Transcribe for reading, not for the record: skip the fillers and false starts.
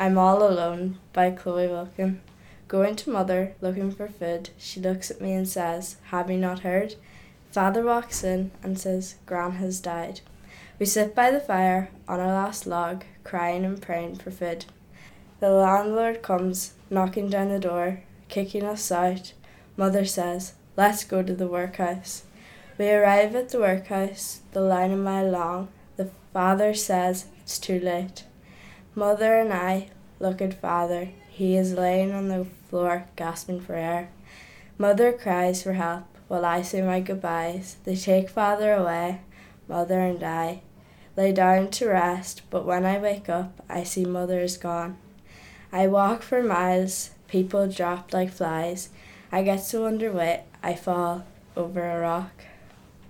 I'm All Alone by Chloe Wilkin. Going to mother, looking for food, she looks at me and says, have you not heard? Father walks in and says, Gran has died. We sit by the fire on our last log, crying and praying for food. The landlord comes, knocking down the door, kicking us out. Mother says, let's go to the workhouse. We arrive at the workhouse, the line a mile long. The father says it's too late. Mother and I look at father. He is laying on the floor, gasping for air. Mother cries for help while I say my goodbyes. They take father away. Mother and I lay down to rest, but when I wake up, I see mother is gone. I walk for miles. People drop like flies. I get so underweight, I fall over a rock.